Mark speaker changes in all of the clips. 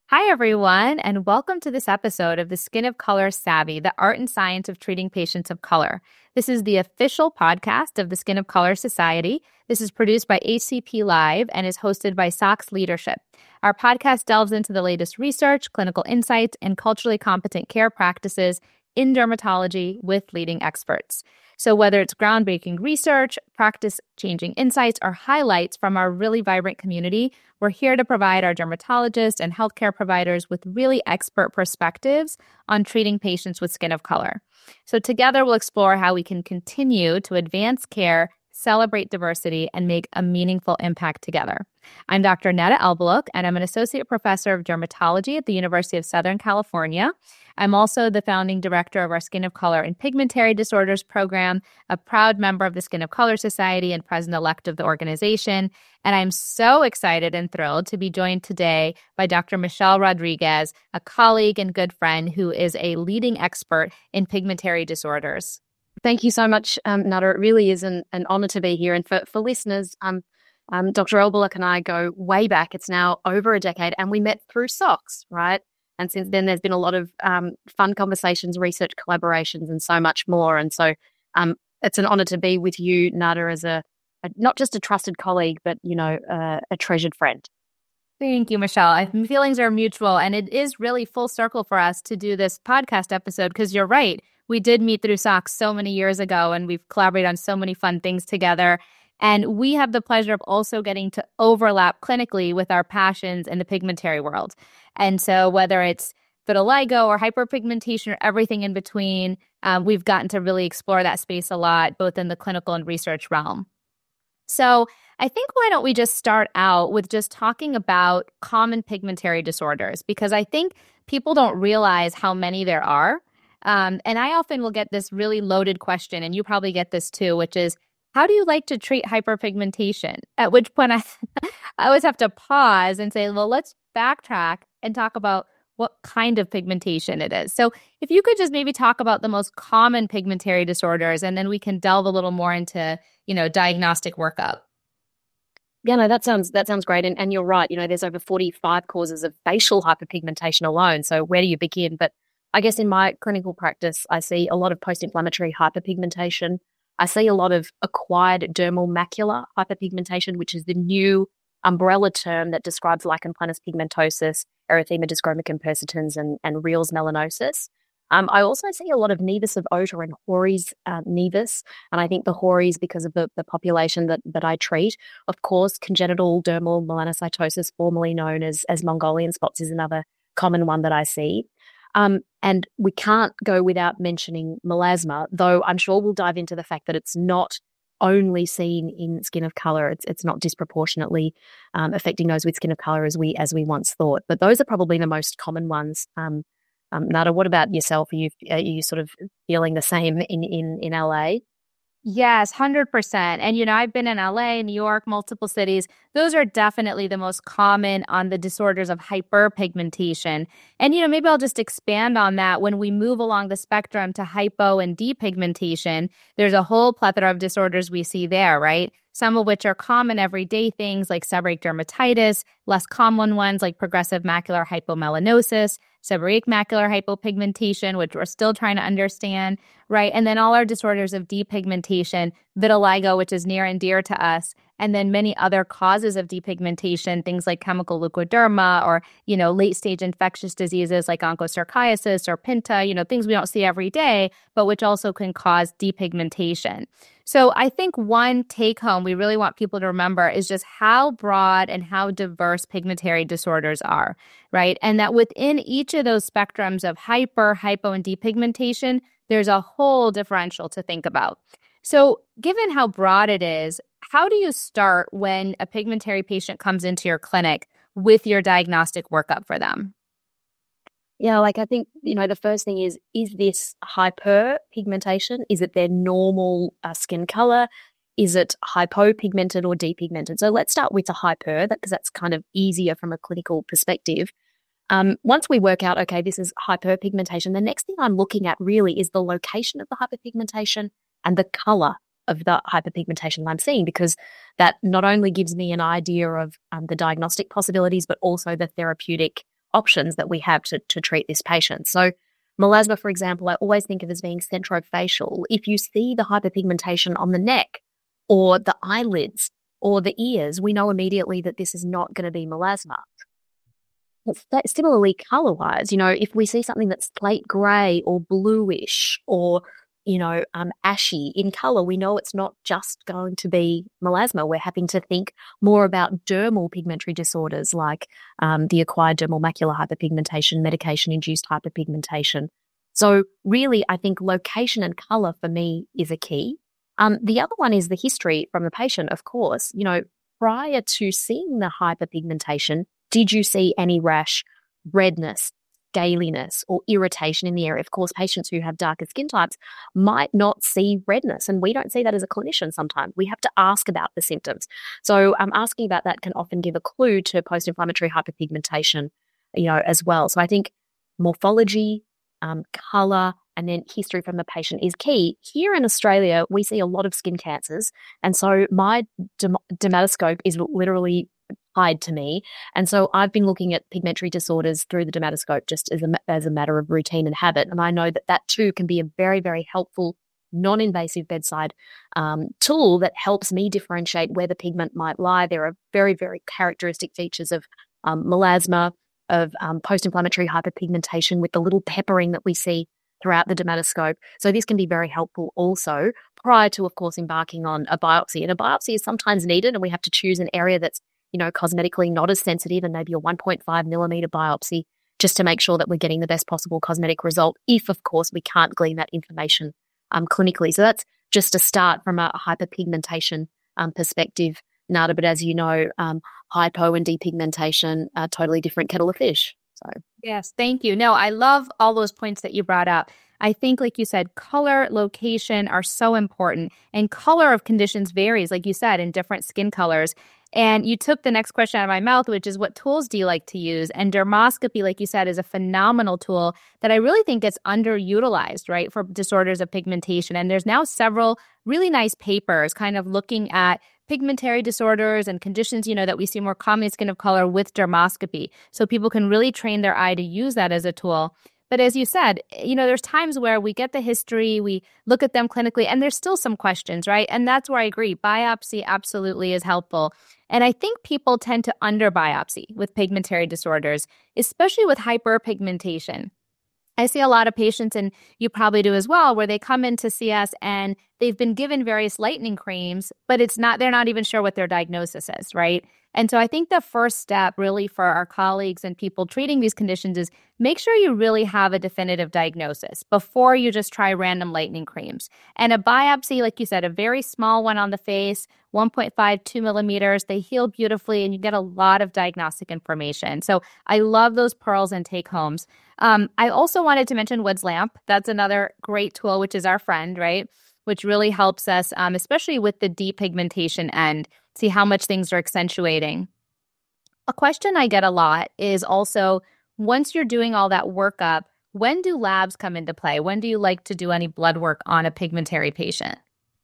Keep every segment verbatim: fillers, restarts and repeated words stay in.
Speaker 1: Hi, everyone, and welcome to this episode of the Skin of Color Savvy, the art and science of treating patients of color. This is the official podcast of the Skin of Color Society. This is produced by H C P Live and is hosted by S O X Leadership. Our podcast delves into the latest research, clinical insights, and culturally competent care practices in dermatology with leading experts. So whether it's groundbreaking research, practice-changing insights, or highlights from our really vibrant community, we're here to provide our dermatologists and healthcare providers with really expert perspectives on treating patients with skin of color. So together we'll explore how we can continue to advance care, celebrate diversity, and make a meaningful impact together. I'm Doctor Neda Elbaluk, and I'm an associate professor of dermatology at the University of Southern California. I'm also the founding director of our Skin of Color and Pigmentary Disorders program, a proud member of the Skin of Color Society and president-elect of the organization. And I'm so excited and thrilled to be joined today by Doctor Michelle Rodriguez, a colleague and good friend who is a leading expert in pigmentary disorders.
Speaker 2: Thank you so much, um, Nada. It really is an, an honor to be here. And for, for listeners, um, um, Doctor Elbaluk and I go way back. It's now over a decade, and we met through S O X, right? And since then, there's been a lot of um, fun conversations, research collaborations, and so much more. And so um, it's an honor to be with you, Nada, as a, a not just a trusted colleague, but, you know, uh, a treasured friend.
Speaker 1: Thank you, Michelle. I, feelings are mutual, and it is really full circle for us to do this podcast episode because you're right. We did meet through S O X so many years ago, and we've collaborated on so many fun things together. And we have the pleasure of also getting to overlap clinically with our passions in the pigmentary world. And so whether it's vitiligo or hyperpigmentation or everything in between, um, we've gotten to really explore that space a lot, both in the clinical and research realm. So I think why don't we just start out with just talking about common pigmentary disorders, because I think people don't realize how many there are. Um, and I often will get this really loaded question, and you probably get this too, which is, how do you like to treat hyperpigmentation? At which point I, I always have to pause and say, well, let's backtrack and talk about what kind of pigmentation it is. So if you could just maybe talk about the most common pigmentary disorders, and then we can delve a little more into, you know, diagnostic workup.
Speaker 2: Yeah, no, that sounds that sounds great. And, and you're right. You know, there's over forty-five causes of facial hyperpigmentation alone. So where do you begin? But I guess in my clinical practice, I see a lot of post-inflammatory hyperpigmentation. I see a lot of acquired dermal macular hyperpigmentation, which is the new umbrella term that describes lichen planus pigmentosus, erythema dyschromicum persistens, and, and Reals melanosis. Um, I also see a lot of nevus of Ota and Hori's uh, nevus, and I think the Hori's because of the, the population that, that I treat. Of course, congenital dermal melanocytosis, formerly known as, as Mongolian spots, is another common one that I see. Um, and we can't go without mentioning melasma, though I'm sure we'll dive into the fact that it's not only seen in skin of color. It's it's not disproportionately um, affecting those with skin of color as we as we once thought. But those are probably the most common ones. Um, um, Nada, what about yourself? Are you are you sort of feeling the same in in in L A?
Speaker 1: Yes, one hundred percent. And, you know, I've been in L A, New York, multiple cities. Those are definitely the most common on the disorders of hyperpigmentation. And, you know, maybe I'll just expand on that. When we move along the spectrum to hypo and depigmentation, there's a whole plethora of disorders we see there, right? Some of which are common everyday things like seborrheic dermatitis, less common ones like progressive macular hypomelanosis, seborrheic macular hypopigmentation, which we're still trying to understand, right? And then all our disorders of depigmentation, vitiligo, which is near and dear to us, and then many other causes of depigmentation, things like chemical leukoderma or, you know, late-stage infectious diseases like onchocerciasis or pinta, you know, things we don't see every day, but which also can cause depigmentation. So I think one take-home we really want people to remember is just how broad and how diverse pigmentary disorders are, right? And that within each of those spectrums of hyper, hypo, and depigmentation, there's a whole differential to think about. So given how broad it is, how do you start when a pigmentary patient comes into your clinic with your diagnostic workup for them?
Speaker 2: Yeah, like I think, you know, the first thing is, is this hyperpigmentation? Is it their normal uh, skin color? Is it hypopigmented or depigmented? So let's start with the hyper, because that's kind of easier from a clinical perspective. Um, once we work out, okay, this is hyperpigmentation, the next thing I'm looking at really is the location of the hyperpigmentation and the color of the hyperpigmentation I'm seeing, because that not only gives me an idea of um, the diagnostic possibilities, but also the therapeutic options that we have to, to treat this patient. So melasma, for example, I always think of as being centrofacial. If you see the hyperpigmentation on the neck or the eyelids or the ears, we know immediately that this is not going to be melasma. But similarly, color-wise, you know, if we see something that's slate gray or bluish or, you know, um, ashy in color, we know it's not just going to be melasma. We're having to think more about dermal pigmentary disorders like um, the acquired dermal macular hyperpigmentation, medication-induced hyperpigmentation. So really, I think location and color for me is a key. Um, the other one is the history from the patient, of course. You know, prior to seeing the hyperpigmentation, did you see any rash, redness, scaliness, or irritation in the area? Of course, patients who have darker skin types might not see redness, and we don't see that as a clinician sometimes. We have to ask about the symptoms. So um, asking about that can often give a clue to post-inflammatory hyperpigmentation, you know, as well. So I think morphology, um, color, and then history from the patient is key. Here in Australia, we see a lot of skin cancers, and so my derm- dermatoscope is literally tied to me. And so I've been looking at pigmentary disorders through the dermatoscope just as a, as a matter of routine and habit. And I know that that too can be a very, very helpful, non-invasive bedside um, tool that helps me differentiate where the pigment might lie. There are very, very characteristic features of um, melasma, of um, post-inflammatory hyperpigmentation with the little peppering that we see throughout the dermatoscope. So this can be very helpful also prior to, of course, embarking on a biopsy. And a biopsy is sometimes needed, and we have to choose an area that's, you know, cosmetically not as sensitive, and maybe a one point five millimeter biopsy just to make sure that we're getting the best possible cosmetic result if, of course, we can't glean that information um, clinically. So that's just a start from a hyperpigmentation um, perspective, Nada. But as you know, um, hypo and depigmentation are totally different kettle of fish. So
Speaker 1: yes, thank you. No, I love all those points that you brought up. I think, like you said, color, location are so important, and color of conditions varies, like you said, in different skin colors. And you took the next question out of my mouth, which is, what tools do you like to use? And dermoscopy, like you said, is a phenomenal tool that I really think gets underutilized, right, for disorders of pigmentation. And there's now several really nice papers kind of looking at pigmentary disorders and conditions, you know, that we see more common skin of color with dermoscopy. So people can really train their eye to use that as a tool. But as you said, you know, there's times where we get the history, we look at them clinically, and there's still some questions, right? And that's where I agree. Biopsy absolutely is helpful. And I think people tend to under-biopsy with pigmentary disorders, especially with hyperpigmentation. I see a lot of patients, and you probably do as well, where they come in to see us and they've been given various lightening creams, but it's not, they're not even sure what their diagnosis is, right? And so I think the first step really for our colleagues and people treating these conditions is make sure you really have a definitive diagnosis before you just try random lightening creams. And a biopsy, like you said, a very small one on the face, one point five, two millimeters, they heal beautifully and you get a lot of diagnostic information. So I love those pearls and take homes. Um, I also wanted to mention Wood's Lamp. That's another great tool, which is our friend, right? Which really helps us, um, especially with the depigmentation end, see how much things are accentuating. A question I get a lot is also, once you're doing all that workup, when do labs come into play? When do you like to do any blood work on a pigmentary patient?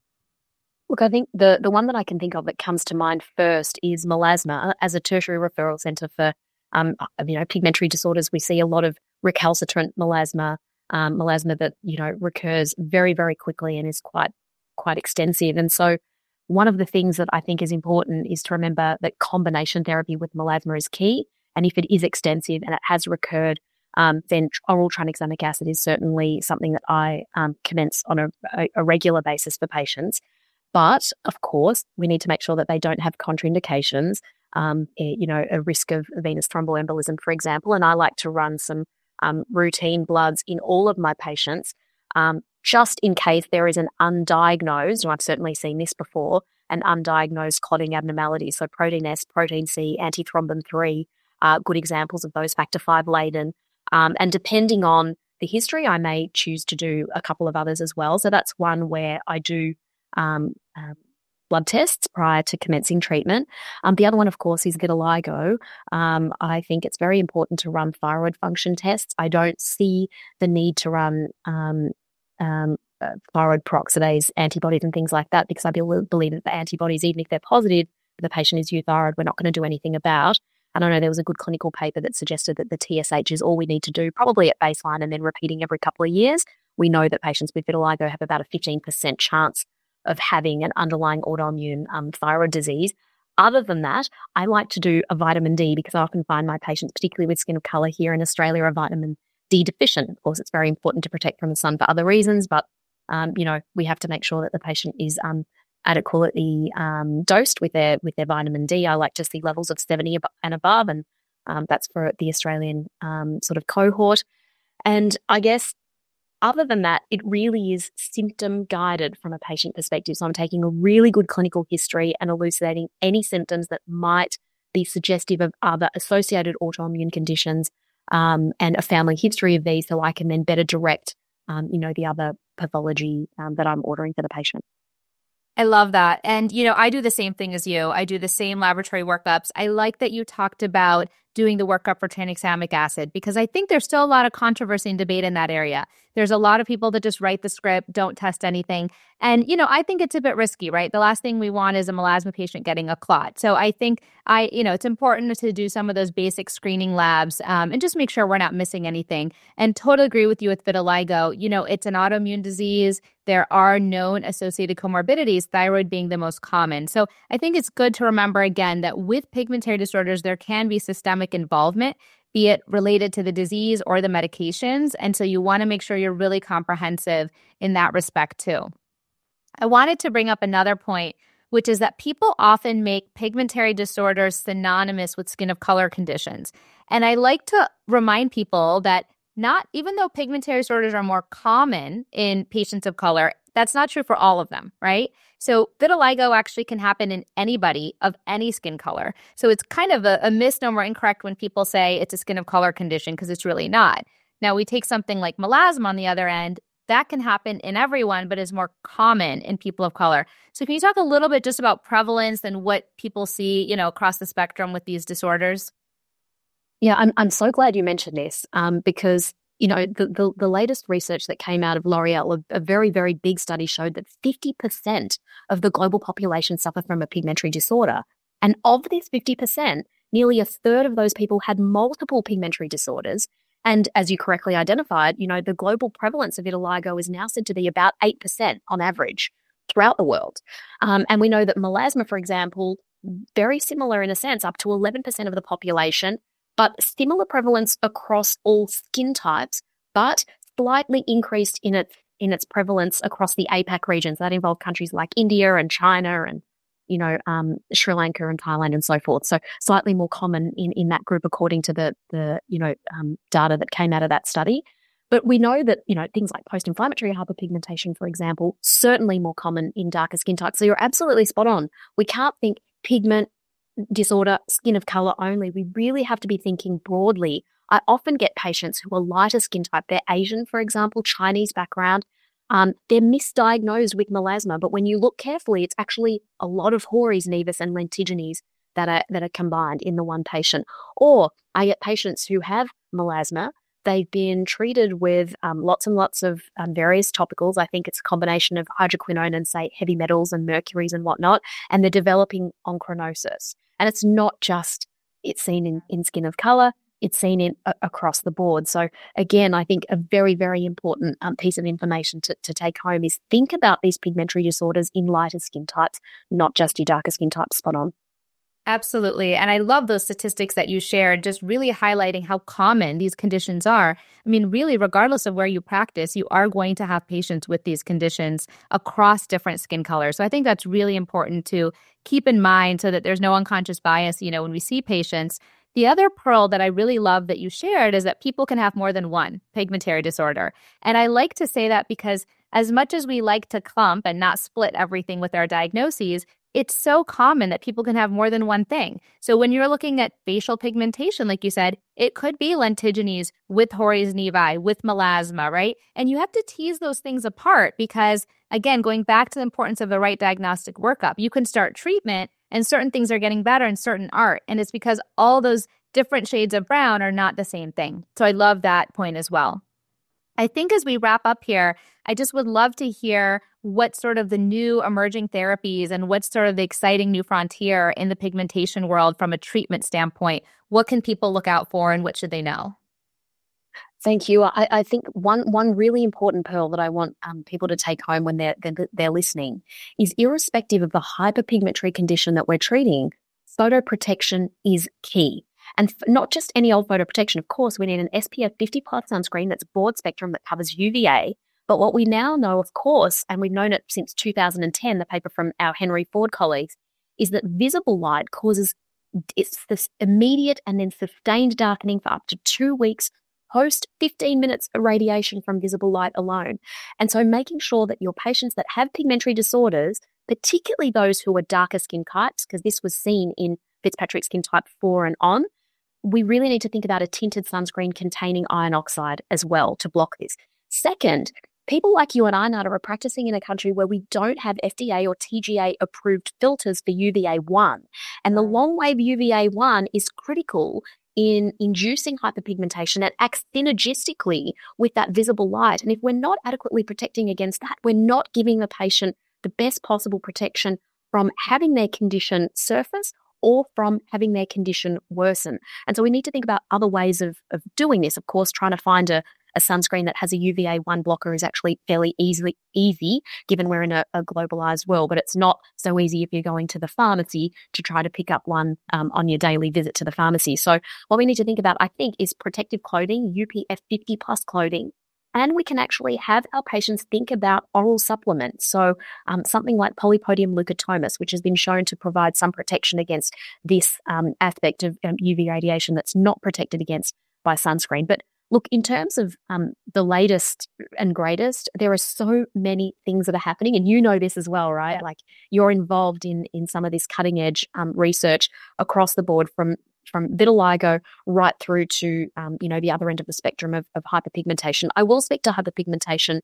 Speaker 2: Look, I think the, the one that I can think of that comes to mind first is melasma. As a tertiary referral centre for um, you know, pigmentary disorders, we see a lot of recalcitrant melasma, um, melasma that, you know, recurs very, very quickly and is quite, quite extensive. And so one of the things that I think is important is to remember that combination therapy with melasma is key. And if it is extensive and it has recurred, um, then oral tranexamic acid is certainly something that I um, commence on a, a, a regular basis for patients. But of course, we need to make sure that they don't have contraindications, um, you know, a risk of venous thromboembolism, for example. And I like to run some um, routine bloods in all of my patients, um, just in case there is an undiagnosed, and I've certainly seen this before, an undiagnosed clotting abnormality. So protein S, protein C, antithrombin three, uh, good examples of those, factor five laden. Um, and depending on the history, I may choose to do a couple of others as well. So that's one where I do um, um, blood tests prior to commencing treatment. Um, the other one, of course, is vitiligo. Um, I think it's very important to run thyroid function tests. I don't see the need to run um, um, uh, thyroid peroxidase antibodies and things like that, because I believe that the antibodies, even if they're positive, the patient is euthyroid, we're not going to do anything about. And I know there was a good clinical paper that suggested that the T S H is all we need to do, probably at baseline and then repeating every couple of years. We know that patients with vitiligo have about a fifteen percent chance of having an underlying autoimmune um, thyroid disease. Other than that, I like to do a vitamin D because I often find my patients, particularly with skin of color here in Australia, are vitamin D deficient. Of course, it's very important to protect from the sun for other reasons, but um, you know, we have to make sure that the patient is um, adequately um, dosed with their with their vitamin D. I like to see levels of seventy and above, and um, that's for the Australian um, sort of cohort. And I guess other than that, it really is symptom guided from a patient perspective. So I'm taking a really good clinical history and elucidating any symptoms that might be suggestive of other associated autoimmune conditions um, and a family history of these, so I can then better direct, um, you know, the other pathology um, that I'm ordering for the patient.
Speaker 1: I love that. And, you know, I do the same thing as you. I do the same laboratory workups. I like that you talked about doing the workup for tranexamic acid because I think there's still a lot of controversy and debate in that area. There's a lot of people that just write the script, don't test anything. And, you know, I think it's a bit risky, right? The last thing we want is a melasma patient getting a clot. So I think I, you know, it's important to do some of those basic screening labs um, and just make sure we're not missing anything. And totally agree with you with vitiligo. You know, it's an autoimmune disease. There are known associated comorbidities, thyroid being the most common. So I think it's good to remember again that with pigmentary disorders, there can be systemic involvement, be it related to the disease or the medications. And so you want to make sure you're really comprehensive in that respect too. I wanted to bring up another point, which is that people often make pigmentary disorders synonymous with skin of color conditions. And I like to remind people that not, even though pigmentary disorders are more common in patients of color, that's not true for all of them, right? So vitiligo actually can happen in anybody of any skin color. So it's kind of a, a misnomer, incorrect when people say it's a skin of color condition because it's really not. Now we take something like melasma on the other end, that can happen in everyone, but is more common in people of color. So can you talk a little bit just about prevalence and what people see, you know, across the spectrum with these disorders?
Speaker 2: Yeah, I'm I'm so glad you mentioned this um, because, you know, the, the the latest research that came out of L'Oreal, a, a very, very big study showed that fifty percent of the global population suffer from a pigmentary disorder. And of this fifty percent, nearly a third of those people had multiple pigmentary disorders. And as you correctly identified, you know, the global prevalence of vitiligo is now said to be about eight percent on average throughout the world. Um, and we know that melasma, for example, very similar in a sense, up to eleven percent of the population, but similar prevalence across all skin types, but slightly increased in its in its prevalence across the APAC regions. That involve countries like India and China and, you know, um, Sri Lanka and Thailand and so forth. So slightly more common in, in that group according to the, the you know, um, data that came out of that study. But we know that, you know, things like post-inflammatory hyperpigmentation, for example, certainly more common in darker skin types. So you're absolutely spot on. We can't think pigment disorder, skin of color only. We really have to be thinking broadly. I often get patients who are lighter skin type. They're Asian, for example, Chinese background. Um, they're misdiagnosed with melasma, but when you look carefully, it's actually a lot of hoaries, nevus, and lentiginous that are that are combined in the one patient. Or I get patients who have melasma. They've been treated with um, lots and lots of um, various topicals. I think it's a combination of hydroquinone and, say, heavy metals and mercuries and whatnot, and they're developing onchronosis. And it's not just, it's seen in, in skin of color, it's seen in uh, across the board. So again, I think a very, very important um, piece of information to, to take home is think about these pigmentary disorders in lighter skin types, not just your darker skin types. Spot on.
Speaker 1: Absolutely. And I love those statistics that you shared, just really highlighting how common these conditions are. I mean, really, regardless of where you practice, you are going to have patients with these conditions across different skin colors. So I think that's really important to keep in mind so that there's no unconscious bias, you know, when we see patients. The other pearl that I really love that you shared is that people can have more than one pigmentary disorder. And I like to say that because as much as we like to clump and not split everything with our diagnoses, it's so common that people can have more than one thing. So when you're looking at facial pigmentation, like you said, it could be lentiginous with hoaries nevi, with melasma, right? And you have to tease those things apart because, again, going back to the importance of the right diagnostic workup, you can start treatment and certain things are getting better and certain aren't. And it's because all those different shades of brown are not the same thing. So I love that point as well. I think as we wrap up here, I just would love to hear what sort of the new emerging therapies and what's sort of the exciting new frontier in the pigmentation world from a treatment standpoint. What can people look out for and what should they know?
Speaker 2: Thank you. I, I think one one really important pearl that I want um, people to take home when they're, they're they're listening is, irrespective of the hyperpigmentary condition that we're treating, photoprotection is key. And f- not just any old photoprotection. Of course, we need an S P F fifty plus sunscreen that's broad spectrum, that covers U V A. But what we now know, of course, and we've known it since two thousand ten, the paper from our Henry Ford colleagues, is that visible light causes it's this immediate and then sustained darkening for up to two weeks post fifteen minutes of radiation from visible light alone. And so making sure that your patients that have pigmentary disorders, particularly those who are darker skin types, because this was seen in Fitzpatrick skin type four and on, we really need to think about a tinted sunscreen containing iron oxide as well to block this. Second, people like you and I, Nada, are practicing in a country where we don't have F D A or T G A approved filters for U V A one. And the long wave U V A one is critical in inducing hyperpigmentation and acts synergistically with that visible light. And if we're not adequately protecting against that, we're not giving the patient the best possible protection from having their condition surface or from having their condition worsen. And so we need to think about other ways of, of doing this. Of course, trying to find a, a sunscreen that has a U V A one blocker is actually fairly easily easy, given we're in a, a globalized world, but it's not so easy if you're going to the pharmacy to try to pick up one um, on your daily visit to the pharmacy. So what we need to think about, I think, is protective clothing, U P F fifty plus clothing. And we can actually have our patients think about oral supplements. So um, something like Polypodium leucotomus, which has been shown to provide some protection against this um, aspect of um, U V radiation that's not protected against by sunscreen. But look, in terms of um, the latest and greatest, there are so many things that are happening. And you know this as well, right? Like, you're involved in, in some of this cutting edge um, research across the board, from from vitiligo right through to, um, you know, the other end of the spectrum of, of hyperpigmentation. I will speak to hyperpigmentation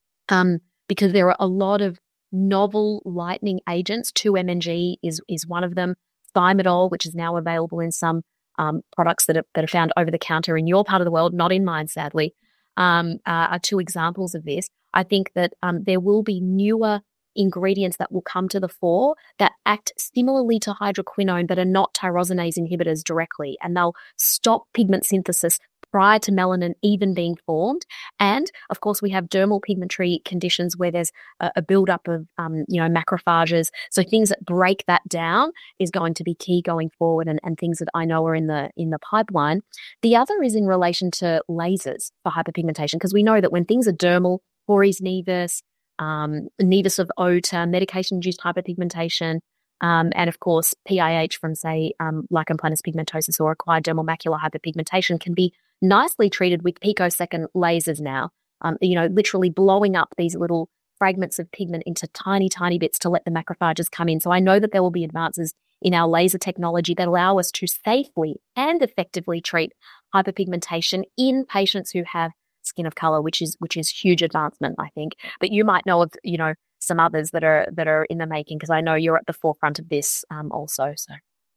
Speaker 2: um, because there are a lot of novel lightening agents. two M N G is, is one of them. Thymidol, which is now available in some um, products that are, that are found over the counter in your part of the world, not in mine, sadly, um, uh, are two examples of this. I think that um, there will be newer ingredients that will come to the fore that act similarly to hydroquinone but are not tyrosinase inhibitors directly, and they'll stop pigment synthesis prior to melanin even being formed. And of course, we have dermal pigmentary conditions where there's a, a buildup of um, you know macrophages. So things that break that down is going to be key going forward, and, and things that I know are in the in the pipeline. The other is in relation to lasers for hyperpigmentation, because we know that when things are dermal, Hori's nevus, Um, nevus of Ota, medication-induced hyperpigmentation, um, and of course P I H from, say, um, lichen planus pigmentosus or acquired dermal macular hyperpigmentation can be nicely treated with picosecond lasers now. Um, you know, literally blowing up these little fragments of pigment into tiny, tiny bits to let the macrophages come in. So I know that there will be advances in our laser technology that allow us to safely and effectively treat hyperpigmentation in patients who have skin of color, which is which is huge advancement, I think. But you might know of, you know, some others that are that are in the making, because I know you're at the forefront of this um, also. So.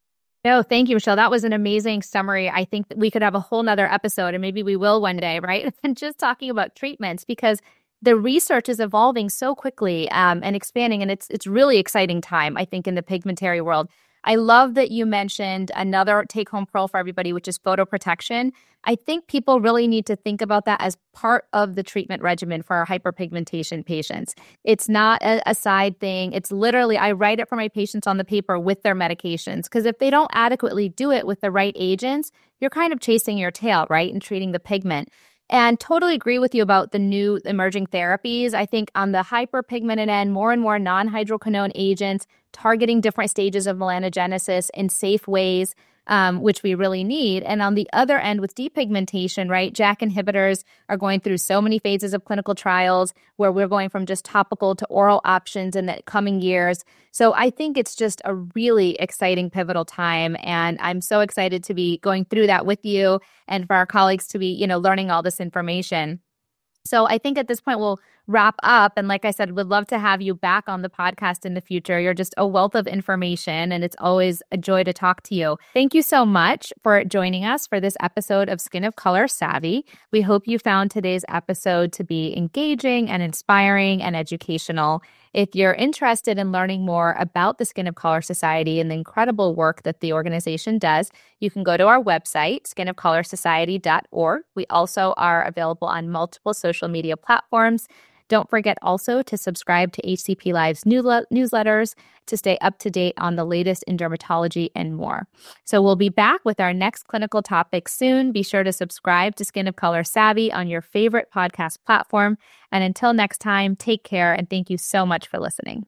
Speaker 1: No, thank you, Michelle. That was an amazing summary. I think that we could have a whole nother episode, and maybe we will one day, right? And just talking about treatments, because the research is evolving so quickly um, and expanding, and it's it's really exciting time, I think, in the pigmentary world. I love that you mentioned another take-home pearl for everybody, which is photoprotection. I think people really need to think about that as part of the treatment regimen for our hyperpigmentation patients. It's not a, a side thing. It's literally, I write it for my patients on the paper with their medications, because if they don't adequately do it with the right agents, you're kind of chasing your tail, right, and treating the pigment. And totally agree with you about the new emerging therapies. I think on the hyperpigmented end, more and more non-hydroquinone agents targeting different stages of melanogenesis in safe ways, um, which we really need. And on the other end with depigmentation, right, J A K inhibitors are going through so many phases of clinical trials where we're going from just topical to oral options in the coming years. So I think it's just a really exciting, pivotal time. And I'm so excited to be going through that with you and for our colleagues to be, you know, learning all this information. So I think at this point, we'll wrap up, and like I said, would love to have you back on the podcast in the future. You're just a wealth of information, and it's always a joy to talk to you. Thank you so much for joining us for this episode of Skin of Color Savvy. We hope you found today's episode to be engaging and inspiring and educational. If you're interested in learning more about the Skin of Color Society and the incredible work that the organization does, you can go to our website, skin of color society dot org. We also are available on multiple social media platforms. Don't forget also to subscribe to H C P Live's newsletters to stay up to date on the latest in dermatology and more. So we'll be back with our next clinical topic soon. Be sure to subscribe to Skin of Color Savvy on your favorite podcast platform. And until next time, take care and thank you so much for listening.